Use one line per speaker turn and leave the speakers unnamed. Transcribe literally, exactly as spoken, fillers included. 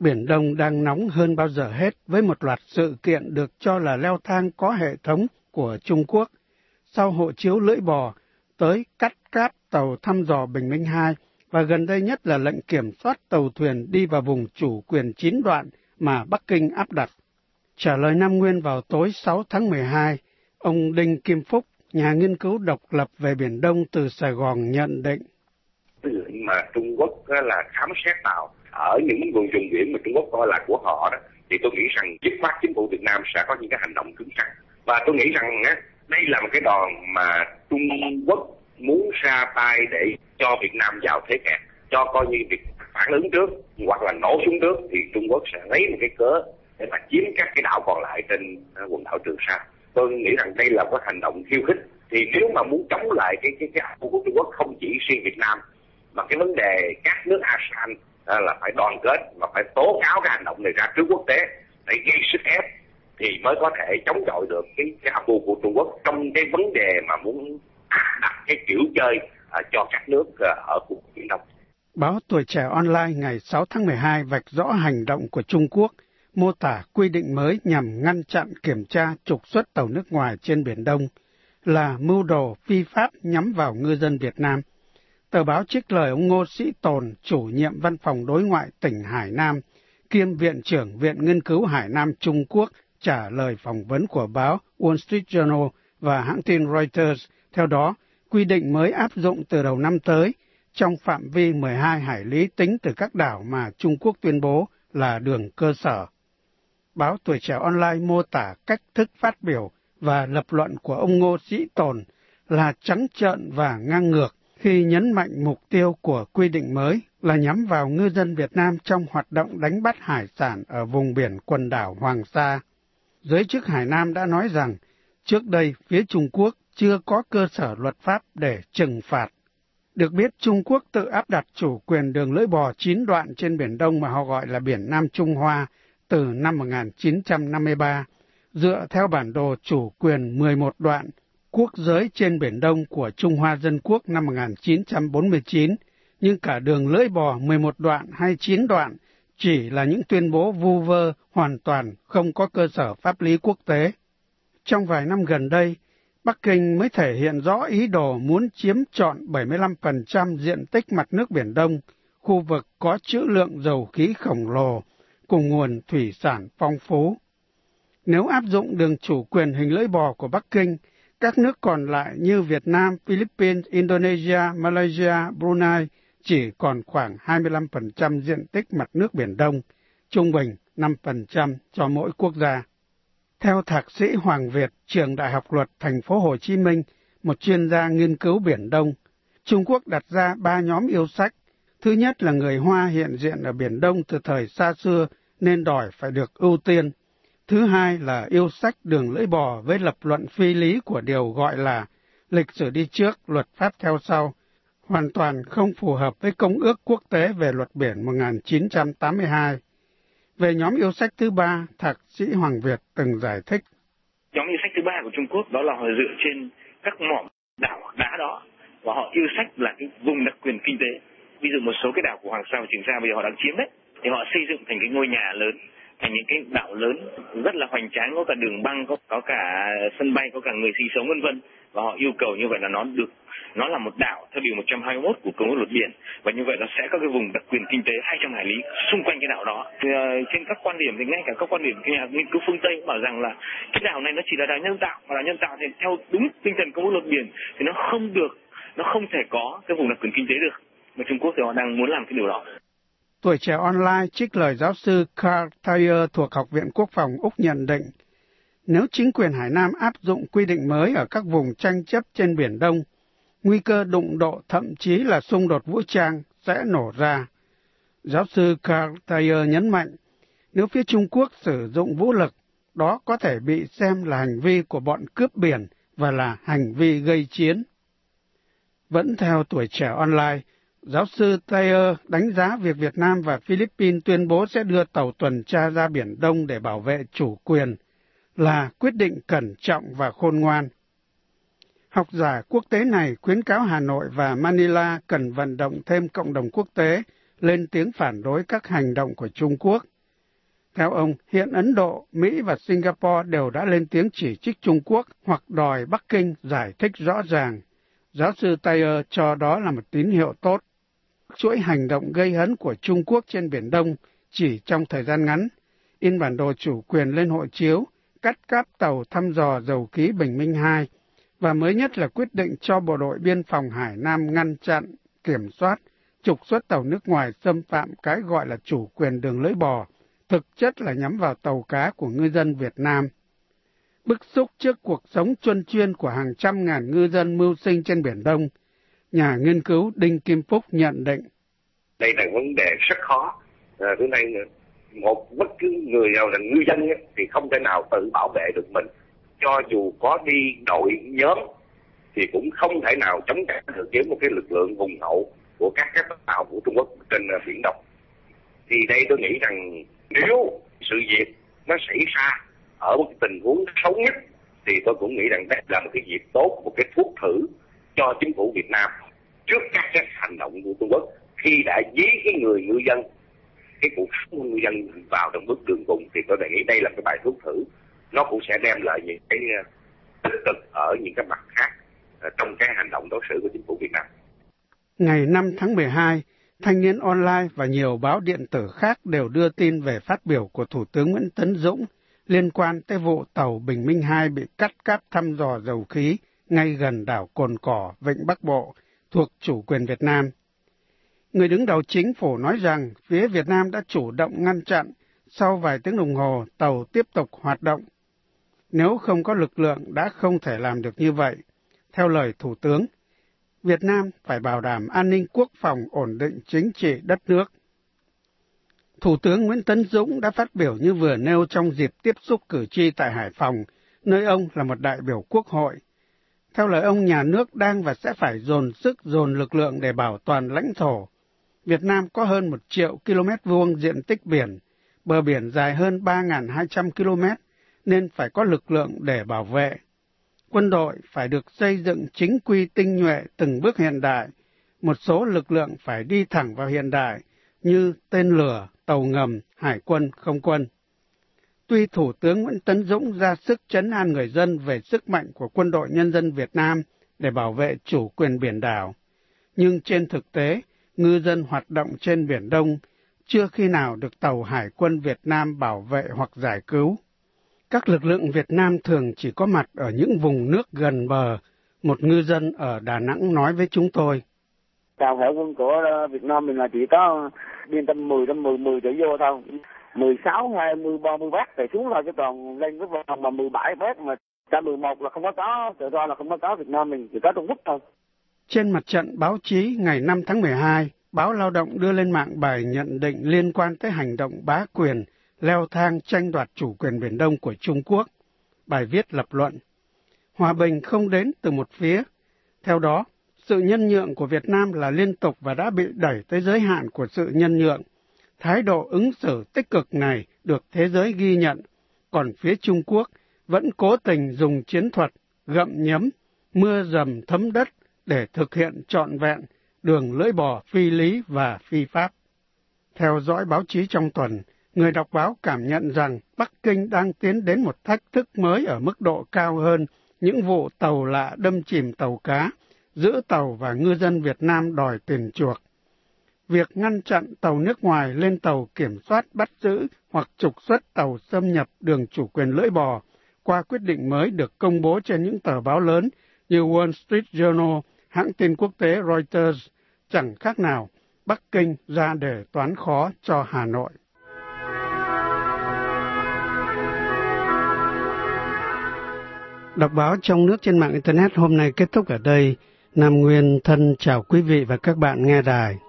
Biển Đông đang nóng hơn bao giờ hết với một loạt sự kiện được cho là leo thang có hệ thống của Trung Quốc. Sau hộ chiếu lưỡi bò, tới cắt cáp tàu thăm dò Bình Minh hai, và gần đây nhất là lệnh kiểm soát tàu thuyền đi vào vùng chủ quyền chín đoạn mà Bắc Kinh áp đặt. Trả lời Nam Nguyên vào tối sáu tháng mười hai, ông Đinh Kim Phúc, nhà nghiên cứu độc lập về Biển Đông từ Sài Gòn nhận định.
Cái lệnh mà Trung Quốc là khám xét tàu ở những vùng vùng biển mà Trung Quốc coi là của họ đó, thì tôi nghĩ rằng dứt khoát chính phủ Việt Nam sẽ có những cái hành động cứng rắn. Và tôi nghĩ rằng đây là một cái đòn mà Trung Quốc muốn ra tay để cho Việt Nam vào thế kẹt, cho coi như việc phản ứng trước hoặc là nổ súng trước, thì Trung Quốc sẽ lấy một cái cớ để mà chiếm các cái đảo còn lại trên quần đảo Trường Sa. Tôi nghĩ rằng đây là một hành động khiêu khích. Thì nếu mà muốn chống lại cái cái cái hành động của Trung Quốc, không chỉ riêng Việt Nam mà cái vấn đề các nước a sê an là phải đoàn kết và phải tố cáo cái hành động này ra trước quốc tế để gây sức ép, thì mới có thể chống chọi được cái cái âm mưu của Trung Quốc trong cái vấn đề mà muốn đặt cái kiểu chơi à, cho các nước à, ở khu vực Biển Đông.
Báo Tuổi Trẻ Online ngày sáu tháng mười hai vạch rõ hành động của Trung Quốc, mô tả quy định mới nhằm ngăn chặn kiểm tra trục xuất tàu nước ngoài trên Biển Đông là mưu đồ phi pháp nhắm vào ngư dân Việt Nam. Tờ báo trích lời ông Ngô Sĩ Tồn, chủ nhiệm văn phòng đối ngoại tỉnh Hải Nam, kiêm Viện trưởng Viện Nghiên cứu Hải Nam Trung Quốc, trả lời phỏng vấn của báo Wall Street Journal và hãng tin Reuters. Theo đó, quy định mới áp dụng từ đầu năm tới, trong phạm vi mười hai hải lý tính từ các đảo mà Trung Quốc tuyên bố là đường cơ sở. Báo Tuổi Trẻ Online mô tả cách thức phát biểu và lập luận của ông Ngô Sĩ Tồn là trắng trợn và ngang ngược, khi nhấn mạnh mục tiêu của quy định mới là nhắm vào ngư dân Việt Nam trong hoạt động đánh bắt hải sản ở vùng biển quần đảo Hoàng Sa. Giới chức Hải Nam đã nói rằng, trước đây phía Trung Quốc chưa có cơ sở luật pháp để trừng phạt. Được biết, Trung Quốc tự áp đặt chủ quyền đường lưỡi bò chín đoạn trên Biển Đông mà họ gọi là Biển Nam Trung Hoa từ năm một nghìn chín trăm năm mươi ba, dựa theo bản đồ chủ quyền mười một đoạn quốc giới trên Biển Đông của Trung Hoa Dân Quốc năm một nghìn chín trăm bốn mươi chín, nhưng cả đường lưỡi bò mười một đoạn hay chín đoạn chỉ là những tuyên bố vu vơ hoàn toàn không có cơ sở pháp lý quốc tế. Trong vài năm gần đây, Bắc Kinh mới thể hiện rõ ý đồ muốn chiếm trọn bảy mươi lăm phần trăm diện tích mặt nước Biển Đông, khu vực có trữ lượng dầu khí khổng lồ, cùng nguồn thủy sản phong phú. Nếu áp dụng đường chủ quyền hình lưỡi bò của Bắc Kinh, các nước còn lại như Việt Nam, Philippines, Indonesia, Malaysia, Brunei chỉ còn khoảng hai mươi lăm phần trăm diện tích mặt nước Biển Đông, trung bình năm phần trăm cho mỗi quốc gia. Theo Thạc sĩ Hoàng Việt, trường Đại học Luật Thành phố Hồ Chí Minh, một chuyên gia nghiên cứu Biển Đông, Trung Quốc đặt ra ba nhóm yêu sách. Thứ nhất là người Hoa hiện diện ở Biển Đông từ thời xa xưa nên đòi phải được ưu tiên. Thứ hai là yêu sách đường lưỡi bò với lập luận phi lý của điều gọi là lịch sử đi trước, luật pháp theo sau, hoàn toàn không phù hợp với Công ước Quốc tế về luật biển một nghìn chín trăm tám mươi hai. Về nhóm yêu sách thứ ba, Thạc sĩ Hoàng Việt từng giải thích.
Nhóm yêu sách thứ ba của Trung Quốc đó là họ dựa trên các mỏm đảo hoặc đá đó, và họ yêu sách là cái vùng đặc quyền kinh tế. Ví dụ một số cái đảo của Hoàng Sa và Trường Sa bây giờ họ đang chiếm đấy, thì họ xây dựng thành cái ngôi nhà lớn, thành những cái đảo lớn rất là hoành tráng, có cả đường băng, có, có cả sân bay, có cả người sinh sống vân vân, và họ yêu cầu như vậy là nó được nó là một đảo theo điều một trăm hai mươi mốt của Công ước Luật Biển, và như vậy nó sẽ có cái vùng đặc quyền kinh tế hai trăm hải lý xung quanh cái đảo đó. Thì, uh, trên các quan điểm thì ngay cả các quan điểm nhà nghiên cứu phương Tây bảo rằng là cái đảo này nó chỉ là đảo nhân tạo, và đảo nhân tạo thì theo đúng tinh thần Công ước Luật Biển thì nó không được, nó không thể có cái vùng đặc quyền kinh tế được, mà Trung Quốc thì họ đang muốn làm cái điều đó.
Tuổi Trẻ Online trích lời giáo sư Carl Thayer thuộc Học viện Quốc phòng Úc nhận định, nếu chính quyền Hải Nam áp dụng quy định mới ở các vùng tranh chấp trên Biển Đông, nguy cơ đụng độ thậm chí là xung đột vũ trang sẽ nổ ra. Giáo sư Carl Thayer nhấn mạnh, nếu phía Trung Quốc sử dụng vũ lực, đó có thể bị xem là hành vi của bọn cướp biển và là hành vi gây chiến. Vẫn theo Tuổi Trẻ Online, giáo sư Thayer đánh giá việc Việt Nam và Philippines tuyên bố sẽ đưa tàu tuần tra ra Biển Đông để bảo vệ chủ quyền là quyết định cẩn trọng và khôn ngoan. Học giả quốc tế này khuyến cáo Hà Nội và Manila cần vận động thêm cộng đồng quốc tế lên tiếng phản đối các hành động của Trung Quốc. Theo ông, hiện Ấn Độ, Mỹ và Singapore đều đã lên tiếng chỉ trích Trung Quốc hoặc đòi Bắc Kinh giải thích rõ ràng. Giáo sư Taylor cho đó là một tín hiệu tốt. Chuỗi hành động gây hấn của Trung Quốc trên Biển Đông chỉ trong thời gian ngắn, in bản đồ chủ quyền lên hộ chiếu, cắt cáp tàu thăm dò dầu khí Bình Minh hai, và mới nhất là quyết định cho Bộ đội Biên phòng Hải Nam ngăn chặn, kiểm soát, trục xuất tàu nước ngoài xâm phạm cái gọi là chủ quyền đường lưỡi bò, thực chất là nhắm vào tàu cá của ngư dân Việt Nam. Bức xúc trước cuộc sống chuân chuyên của hàng trăm ngàn ngư dân mưu sinh trên Biển Đông, nhà nghiên cứu Đinh Kim Phúc nhận định.
Đây là vấn đề rất khó. À, thứ này, một bất cứ người nào là ngư dân ấy, thì không thể nào tự bảo vệ được mình. Cho dù có đi đội nhóm thì cũng không thể nào chống trả được với một cái lực lượng hùng hậu của các các tàu của Trung Quốc trên Biển Đông. Thì đây tôi nghĩ rằng nếu sự việc nó xảy ra ở một tình huống xấu nhất thì tôi cũng nghĩ rằng đây là một cái dịp tốt, một cái thuốc thử cho chính phủ Việt Nam trước các cái hành động của Trung Quốc khi đã dí cái người ngư dân, cái cuộc sống của ngư dân vào trong bước đường cùng, thì tôi đề nghị đây là cái bài thuốc thử, nó cũng sẽ đem lại những cái tích cực ở những cái mặt khác trong cái hành động đối xử của chính phủ Việt Nam.
Ngày năm tháng mười hai, Thanh niên Online và nhiều báo điện tử khác đều đưa tin về phát biểu của Thủ tướng Nguyễn Tấn Dũng liên quan tới vụ tàu Bình Minh hai bị cắt cáp thăm dò dầu khí ngay gần đảo Cồn Cỏ, Vịnh Bắc Bộ, thuộc chủ quyền Việt Nam. Người đứng đầu chính phủ nói rằng phía Việt Nam đã chủ động ngăn chặn, sau vài tiếng đồng hồ tàu tiếp tục hoạt động. Nếu không có lực lượng đã không thể làm được như vậy. Theo lời Thủ tướng, Việt Nam phải bảo đảm an ninh quốc phòng, ổn định chính trị đất nước. Thủ tướng Nguyễn Tấn Dũng đã phát biểu như vừa nêu trong dịp tiếp xúc cử tri tại Hải Phòng, nơi ông là một đại biểu Quốc hội. Theo lời ông, nhà nước đang và sẽ phải dồn sức, dồn lực lượng để bảo toàn lãnh thổ. Việt Nam có hơn một triệu km vuông diện tích biển, bờ biển dài hơn ba nghìn hai trăm ki lô mét, nên phải có lực lượng để bảo vệ. Quân đội phải được xây dựng chính quy tinh nhuệ từng bước hiện đại, một số lực lượng phải đi thẳng vào hiện đại như tên lửa, tàu ngầm, hải quân, không quân. Tuy Thủ tướng Nguyễn Tấn Dũng ra sức trấn an người dân về sức mạnh của Quân đội Nhân dân Việt Nam để bảo vệ chủ quyền biển đảo, nhưng trên thực tế, ngư dân hoạt động trên Biển Đông chưa khi nào được tàu Hải quân Việt Nam bảo vệ hoặc giải cứu. Các lực lượng Việt Nam thường chỉ có mặt ở những vùng nước gần bờ, một ngư dân ở Đà Nẵng nói với chúng tôi.
Tàu Hải quân của Việt Nam mình là chỉ có biên tâm mười, tâm mười, mười trở vô thôi. mười sáu, hai mươi, ba mươi mét thì xuống thôi, chứ còn lên cái vòng mà mười bảy mét mà cả mười một là không có có, tự do là không có có, Việt Nam mình chỉ có Trung Quốc thôi.
Trên mặt trận báo chí ngày năm tháng mười hai, báo Lao động đưa lên mạng bài nhận định liên quan tới hành động bá quyền, leo thang tranh đoạt chủ quyền Biển Đông của Trung Quốc. Bài viết lập luận, hòa bình không đến từ một phía. Theo đó, sự nhân nhượng của Việt Nam là liên tục và đã bị đẩy tới giới hạn của sự nhân nhượng. Thái độ ứng xử tích cực này được thế giới ghi nhận, còn phía Trung Quốc vẫn cố tình dùng chiến thuật gặm nhấm, mưa dầm thấm đất để thực hiện trọn vẹn đường lưỡi bò phi lý và phi pháp. Theo dõi báo chí trong tuần, người đọc báo cảm nhận rằng Bắc Kinh đang tiến đến một thách thức mới ở mức độ cao hơn những vụ tàu lạ đâm chìm tàu cá, giữ tàu và ngư dân Việt Nam đòi tiền chuộc. Việc ngăn chặn tàu nước ngoài lên tàu kiểm soát, bắt giữ hoặc trục xuất tàu xâm nhập đường chủ quyền lưỡi bò qua quyết định mới được công bố trên những tờ báo lớn như Wall Street Journal, hãng tin quốc tế Reuters, chẳng khác nào Bắc Kinh ra đề toán khó cho Hà Nội. Đọc báo trong nước trên mạng Internet hôm nay kết thúc ở đây. Nam Nguyên thân chào quý vị và các bạn nghe đài.